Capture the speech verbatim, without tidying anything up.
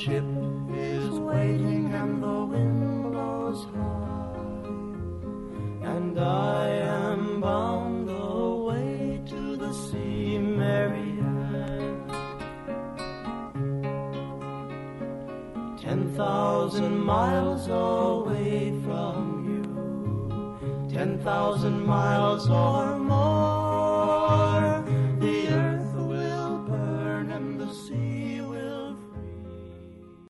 ship is waiting and the wind blows high, and I am bound away to the sea, Marianne. Ten thousand miles away from you, ten thousand miles or more.